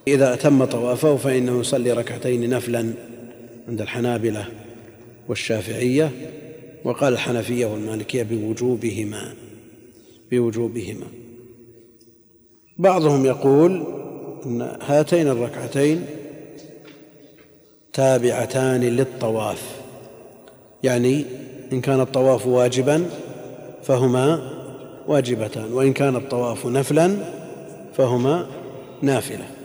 إذا أتم طوافه فإنه يصلي ركعتين نفلا عند الحنابلة والشافعية، وقال الحنفية والمالكية بوجوبهما. بعضهم يقول أن هاتين الركعتين تابعتان للطواف، يعني إن كان الطواف واجبا فهما واجبتان، وإن كان الطواف نفلا فهما نافلة.